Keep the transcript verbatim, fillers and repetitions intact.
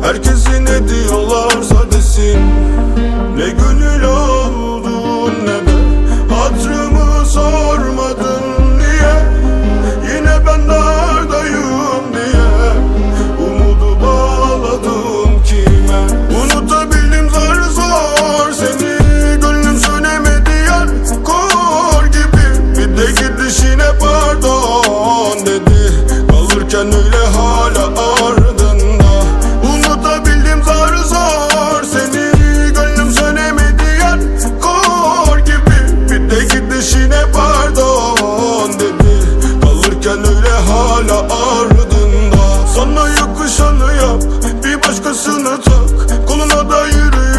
Herkesi ne diyorlarsa desin, ne gönül oldun ne de hatırımı sormadın. Niye yine ben dardayım diye umudu bağladım kime? Unutabildim zar zor seni, gönlüm sönemedi yar kor gibi. Bir de gidişine pardon dedi, kalırken öyle hala ardında. Unutabildim zar zor seni, gönlüm sönemedi yar kor gibi. Bir de gidişine pardon dedi, kalırken öyle hala ardında. Sana yakışanı yap, bir başkasını tak, koluna da yürü.